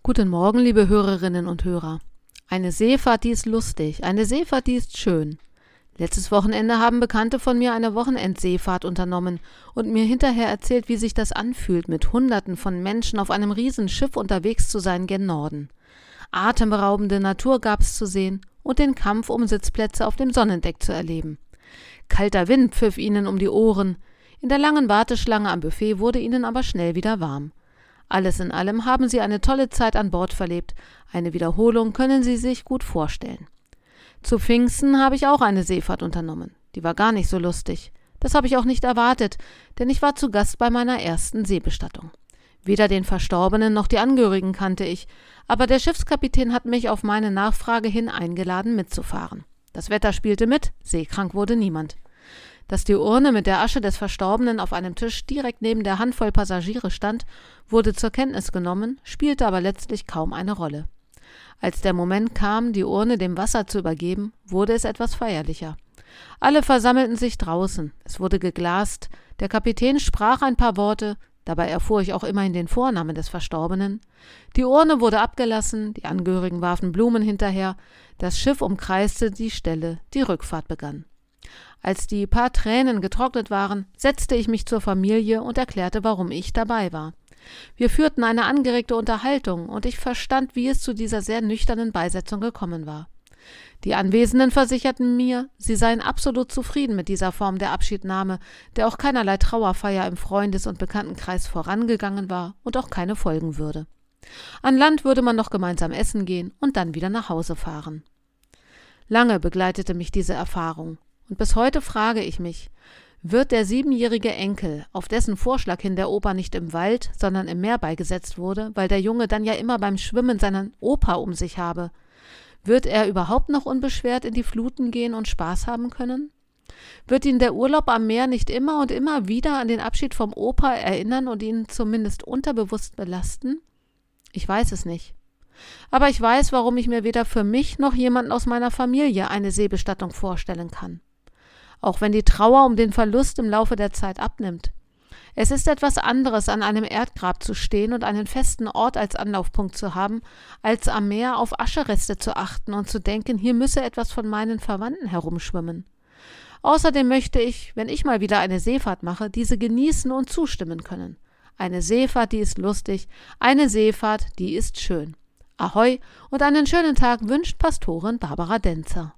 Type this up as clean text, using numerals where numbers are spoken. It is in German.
Guten Morgen, liebe Hörerinnen und Hörer. Eine Seefahrt, die ist lustig, eine Seefahrt, die ist schön. Letztes Wochenende haben Bekannte von mir eine Wochenendseefahrt unternommen und mir hinterher erzählt, wie sich das anfühlt, mit Hunderten von Menschen auf einem Riesenschiff unterwegs zu sein gen Norden. Atemberaubende Natur gab's zu sehen und den Kampf um Sitzplätze auf dem Sonnendeck zu erleben. Kalter Wind pfiff ihnen um die Ohren. In der langen Warteschlange am Buffet wurde ihnen aber schnell wieder warm. Alles in allem haben sie eine tolle Zeit an Bord verlebt. Eine Wiederholung können sie sich gut vorstellen. Zu Pfingsten habe ich auch eine Seefahrt unternommen. Die war gar nicht so lustig. Das habe ich auch nicht erwartet, denn ich war zu Gast bei meiner ersten Seebestattung. Weder den Verstorbenen noch die Angehörigen kannte ich, aber der Schiffskapitän hat mich auf meine Nachfrage hin eingeladen, mitzufahren. Das Wetter spielte mit, seekrank wurde niemand. Dass die Urne mit der Asche des Verstorbenen auf einem Tisch direkt neben der Handvoll Passagiere stand, wurde zur Kenntnis genommen, spielte aber letztlich kaum eine Rolle. Als der Moment kam, die Urne dem Wasser zu übergeben, wurde es etwas feierlicher. Alle versammelten sich draußen, es wurde geglast, der Kapitän sprach ein paar Worte, dabei erfuhr ich auch immerhin den Vornamen des Verstorbenen. Die Urne wurde abgelassen, die Angehörigen warfen Blumen hinterher, das Schiff umkreiste die Stelle, die Rückfahrt begann. Als die paar Tränen getrocknet waren, setzte ich mich zur Familie und erklärte, warum ich dabei war. Wir führten eine angeregte Unterhaltung und ich verstand, wie es zu dieser sehr nüchternen Beisetzung gekommen war. Die Anwesenden versicherten mir, sie seien absolut zufrieden mit dieser Form der Abschiednahme, der auch keinerlei Trauerfeier im Freundes- und Bekanntenkreis vorangegangen war und auch keine folgen würde. An Land würde man noch gemeinsam essen gehen und dann wieder nach Hause fahren. Lange begleitete mich diese Erfahrung. Und bis heute frage ich mich, wird der 7-jährige Enkel, auf dessen Vorschlag hin der Opa nicht im Wald, sondern im Meer beigesetzt wurde, weil der Junge dann ja immer beim Schwimmen seinen Opa um sich habe, wird er überhaupt noch unbeschwert in die Fluten gehen und Spaß haben können? Wird ihn der Urlaub am Meer nicht immer und immer wieder an den Abschied vom Opa erinnern und ihn zumindest unterbewusst belasten? Ich weiß es nicht. Aber ich weiß, warum ich mir weder für mich noch jemanden aus meiner Familie eine Seebestattung vorstellen kann. Auch wenn die Trauer um den Verlust im Laufe der Zeit abnimmt. Es ist etwas anderes, an einem Erdgrab zu stehen und einen festen Ort als Anlaufpunkt zu haben, als am Meer auf Aschereste zu achten und zu denken, hier müsse etwas von meinen Verwandten herumschwimmen. Außerdem möchte ich, wenn ich mal wieder eine Seefahrt mache, diese genießen und zustimmen können. Eine Seefahrt, die ist lustig, eine Seefahrt, die ist schön. Ahoi und einen schönen Tag wünscht Pastorin Barbara Denzer.